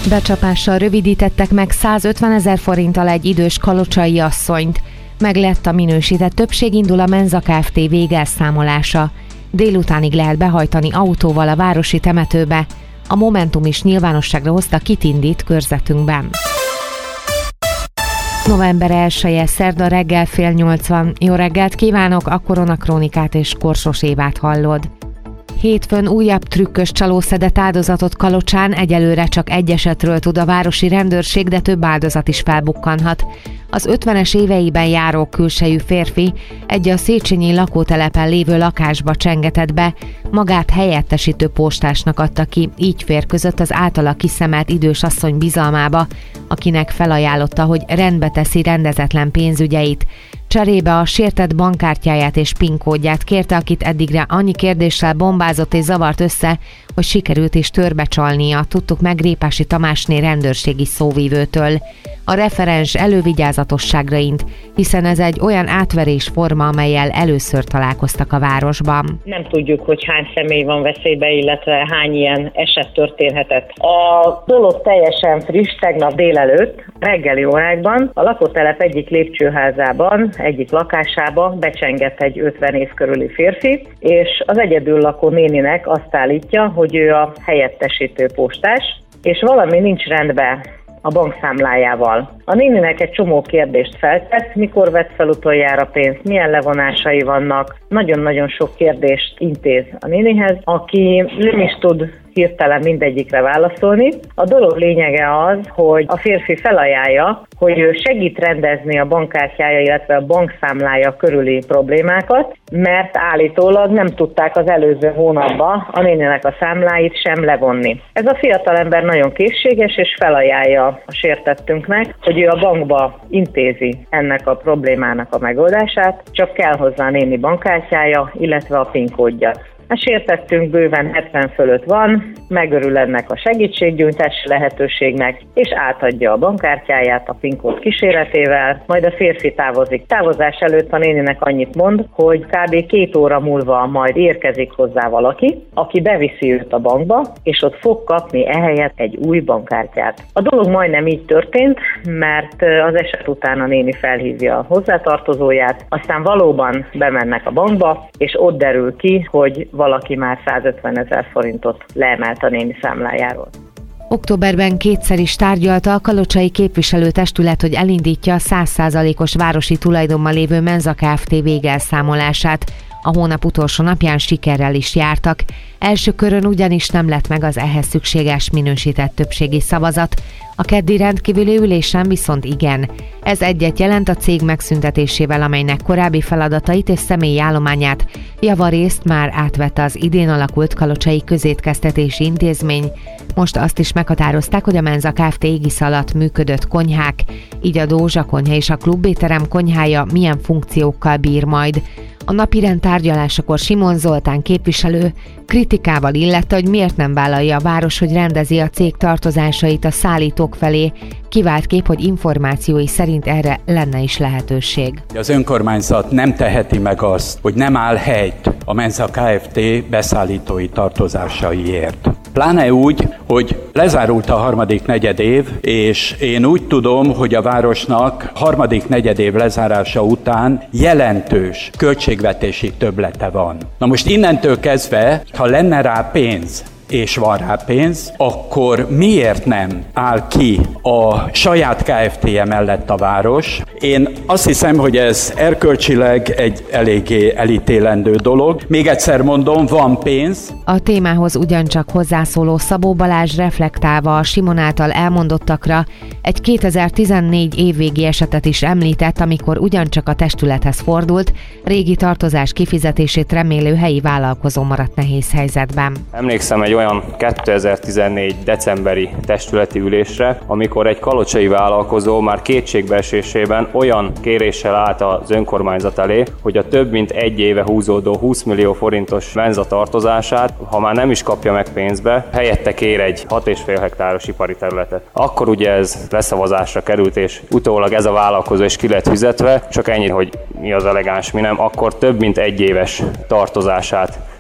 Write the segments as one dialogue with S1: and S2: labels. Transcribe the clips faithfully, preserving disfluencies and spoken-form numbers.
S1: Becsapással rövidítettek meg százötvenezer forinttal egy idős kalocsai asszonyt. Meglett a minősített többség, indul a Menza Kft. Végelszámolása. Délutánig lehet behajtani autóval a városi temetőbe. A Momentum is nyilvánosságra hozta, kit indít körzetünkben. November elseje, szerda reggel fél nyolc van. Jó reggelt kívánok, a Koronakrónikát és Korsos Évát hallod. Hétfőn újabb trükkös csaló szedett áldozatot Kalocsán, egyelőre csak egy esetről tud a városi rendőrség, de több áldozat is felbukkanhat. Az ötvenes éveiben járó külsejű férfi egy a Széchenyi lakótelepen lévő lakásba csengetett be, magát helyettesítő postásnak adta ki, így férközött az általa kiszemelt idős asszony bizalmába, akinek felajánlotta, hogy rendbe teszi rendezetlen pénzügyeit. Cserébe a sértett bankkártyáját és PIN kódját kérte, akit eddigre annyi kérdéssel bombázott és zavart össze, hogy sikerült is törbecsalnia, tudtuk meg Répási Tamásné rendőrségi szóvívőtől. A referens elővigyázatosságra int, hiszen ez egy olyan átverés forma, amellyel először találkoztak a városban.
S2: Nem tudjuk, hogy hány személy van veszélybe, illetve hány ilyen eset történhetett. A dolog teljesen friss, tegnap délelőtt, reggeli órákban a lakótelep egyik lépcsőházában, egyik lakásába becsengett egy ötven év körüli férfi, és az egyedül lakó néninek azt állítja, hogy ő a helyettesítő postás, és valami nincs rendben a bankszámlájával. A néninek egy csomó kérdést feltett, mikor vett fel utoljára pénzt, milyen levonásai vannak, nagyon-nagyon sok kérdést intéz a nénihez, aki nem is tud hirtelen mindegyikre válaszolni. A dolog lényege az, hogy a férfi felajánlja, hogy ő segít rendezni a bankkártyája, illetve a bankszámlája körüli problémákat, mert állítólag nem tudták az előző hónapban a néninek a számláit sem levonni. Ez a fiatalember nagyon készséges, és felajánlja a sértettünknek, hogy ő a bankba intézi ennek a problémának a megoldását, csak kell hozzá a néni bankkártyája, illetve a PIN kódja. A sértettünk bőven hetven fölött van, megörül ennek a segítségnyújtási lehetőségnek, és átadja a bankkártyáját a PIN kód kíséretével, majd a férfi távozik. Távozás előtt a néninek annyit mond, hogy kb. két óra múlva majd érkezik hozzá valaki, aki beviszi őt a bankba, és ott fog kapni ehelyett egy új bankkártyát. A dolog majdnem így történt, mert az eset után a néni felhívja a hozzátartozóját, aztán valóban bemennek a bankba, és ott derül ki, hogy valaki már százötvenezer forintot leemelt a néni számlájáról.
S1: Októberben kétszer is tárgyalta a kalocsai képviselőtestület, hogy elindítja a száz százalékos városi tulajdonban lévő Menza Kft. Végelszámolását. A hónap utolsó napján sikerrel is jártak. Első körön ugyanis nem lett meg az ehhez szükséges minősített többségi szavazat. A keddi rendkívüli ülésen viszont igen. Ez egyet jelent a cég megszüntetésével, amelynek korábbi feladatait és személyi állományát javarészt már átvette az idén alakult Kalocsai Közétkeztetési Intézmény. Most azt is meghatározták, hogy a Menza Kft. Égisze alatt működött konyhák, így a Dózsa konyha és a klubétterem konyhája milyen funkciókkal bír majd. A napirend tárgyalásakor Simon Zoltán képviselő kritikával illette, hogy miért nem vállalja a város, hogy rendezi a cég tartozásait a szállítók felé. Kivált kép, hogy információi szerint erre lenne is lehetőség.
S3: Az önkormányzat nem teheti meg azt, hogy nem áll helyt a Menza Kft. Beszállítói tartozásaiért. Pláne úgy, hogy lezárult a harmadik negyedév, és én úgy tudom, hogy a városnak harmadik negyedév lezárása után jelentős költségvetési többlete van. Na most innentől kezdve, ha lenne rá pénz, és van rá pénz, akkor miért nem áll ki a saját Kft-je mellett a város? Én azt hiszem, hogy ez erkölcsileg egy eléggé elítélendő dolog. Még egyszer mondom, van pénz.
S1: A témához ugyancsak hozzászóló Szabó Balázs reflektálva a Simon által elmondottakra egy kétezer-tizennégy évvégi esetet is említett, amikor ugyancsak a testülethez fordult, régi tartozás kifizetését remélő helyi vállalkozó maradt nehéz helyzetben.
S4: Emlékszem egy olyan kétezer-tizennégy decemberi testületi ülésre, amikor egy kalocsai vállalkozó már kétségbeesésében olyan kéréssel állt az önkormányzat elé, hogy a több mint egy éve húzódó húsz millió forintos Menza tartozását, ha már nem is kapja meg pénzbe, helyette kér egy hat és fél hektáros ipari területet. Akkor ugye ez leszavazásra került, és utólag ez a vállalkozó is ki lett fizetve, csak ennyi, hogy mi az elegáns, mi nem, akkor több mint egy éves tartozását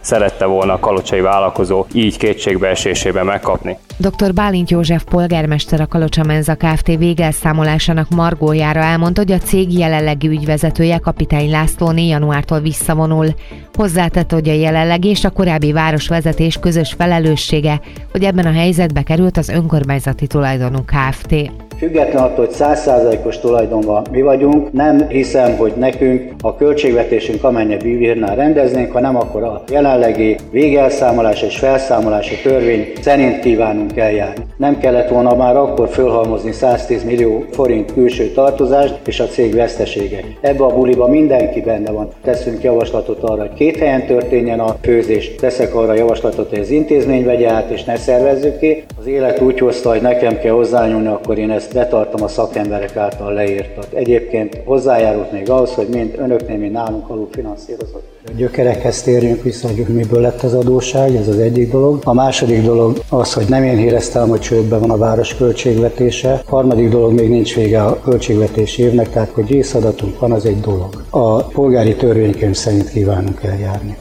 S4: szerette volna a kalocsai vállalkozó így kétségbeesésében megkapni.
S1: doktor Bálint József polgármester a Kalocsa Menza Kft. Végelszámolásának margójára elmondta, hogy a cég jelenlegi ügyvezetője, Kapitány Lászlóné januártól visszavonul. Hozzátette, hogy a jelenlegi és a korábbi városvezetés közös felelőssége, hogy ebben a helyzetbe került az önkormányzati tulajdonú Kft.
S5: Független attól, hogy száz százalékos tulajdonban mi vagyunk, nem hiszem, hogy nekünk a költségvetésünk amennyire bírnál rendeznénk, ha nem, akkor a jelenlegi végelszámolás és felszámolási törvény szerint kívánunk eljárni. Nem kellett volna már akkor fölhalmozni száztíz millió forint külső tartozást és a cég veszteségek. Ebbe a buliba mindenki benne van. Teszünk javaslatot arra, hogy két helyen történjen a főzés. Teszek arra javaslatot, hogy az intézmény vegye át és ne szervezzük ki. Az élet úgy hozta, hogy nekem kell hozzányúlni, akkor én ezt betartom a szakemberek által leírtat. Egyébként hozzájárult még ahhoz, hogy mind önöknél, mind nálunk alul finanszírozott.
S6: A gyökerekhez térjünk vissza, hogy miből lett az adósság, ez az egyik dolog. A második dolog az, hogy nem én híreztem, hogy csődben van a város költségvetése. A harmadik dolog, még nincs vége a költségvetési évnek, tehát hogy részadatunk van, az egy dolog. A polgári törvénykönyv szerint kívánunk eljárni.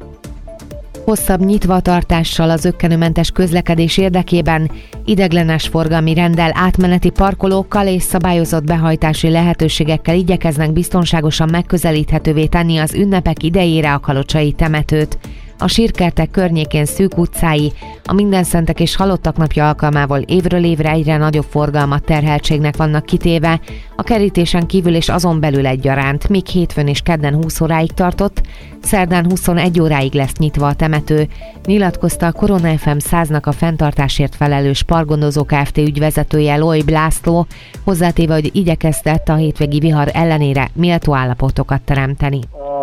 S1: Hosszabb nyitvatartással az zökkenőmentes közlekedés érdekében, ideiglenes forgalmi renddel, átmeneti parkolókkal és szabályozott behajtási lehetőségekkel igyekeznek biztonságosan megközelíthetővé tenni az ünnepek idejére a kalocsai temetőt. A sírkertek környékén szűk utcái, a Mindenszentek és Halottak napja alkalmával évről évre egyre nagyobb forgalmat terheltségnek vannak kitéve, a kerítésen kívül és azon belül egyaránt, míg hétfőn és kedden húsz óráig tartott, szerdán huszonegy óráig lesz nyitva a temető, nyilatkozta a Korona ef em száznak a fenntartásért felelős Parkgondozó Kft. Ügyvezetője Lojb László, hozzátéve, hogy igyekezett a hétvégi vihar ellenére méltó állapotokat teremteni.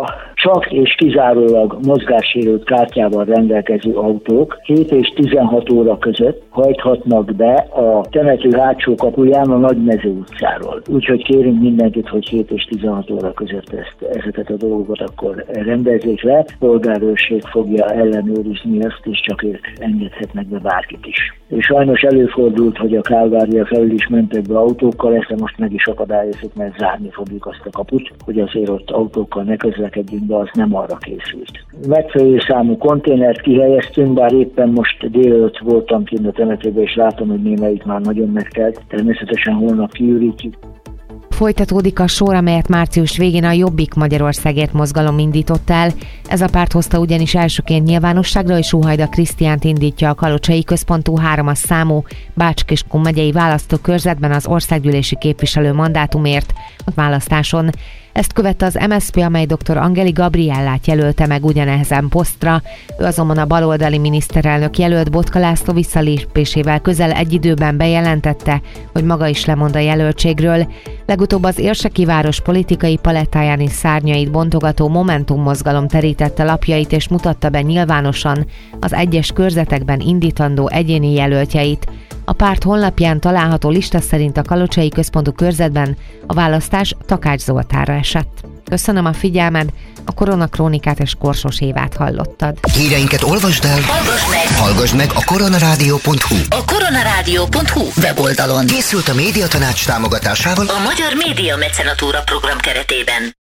S7: Csak és kizárólag mozgássérült kártyával rendelkező autók hét és tizenhat óra között hajthatnak be a temető hátsó kapuján a Nagymező utcáról. Úgyhogy kérünk mindenkit, hogy hét és tizenhat óra között ezt, ezeket a dolgokat akkor rendezzék le. Polgárőrség fogja ellenőrizni ezt, és csak ők engedhetnek be bárkit is. És sajnos előfordult, hogy a Kálvária felül is mentek be autókkal, ezt most meg is akadályozunk, mert zárni fogjuk azt a kaput, hogy azért ott autókkal ne közlekedjünk, de az nem arra készült. Megfelelő számú konténert kihelyeztünk, bár éppen most délelőtt voltam kint a temetőben, és látom, hogy némelyik már nagyon megtelt. Természetesen holnap kiürítjük.
S1: Folytatódik a sor, amelyet március végén a Jobbik Magyarországért mozgalom indított el. Ez a párt hozta ugyanis elsőként nyilvánosságra, és Suhajda Krisztiánt indítja a kalocsai központú hármas számú Bács-Kiskun megyei választókörzetben az országgyűlési képviselő mandátumért a választáson. Ezt követte az em es zé pé, amely dr. Angeli Gabriellát jelölte meg ugyanezen posztra. Ő azonban a baloldali miniszterelnök jelölt Botka László visszalépésével közel egy időben bejelentette, hogy maga is lemond a jelöltségről. Legutóbb az Érseki város politikai palettáján is szárnyait bontogató Momentum mozgalom terítette lapjait és mutatta be nyilvánosan az egyes körzetekben indítandó egyéni jelöltjeit. A párt honlapján található lista szerint a kalocsai központú körzetben a választás Takács Zoltánra esett. Köszönöm a figyelmed, a Koronakrónikát és Korsos Évát hallottad.
S8: Híreinket olvasd el, hallgass meg, hallgass meg a koronarádió pont hu.
S9: A koronarádió pont hu weboldalon
S8: Készült a Médiatanács támogatásával
S9: a Magyar Média Mecenatúra program keretében.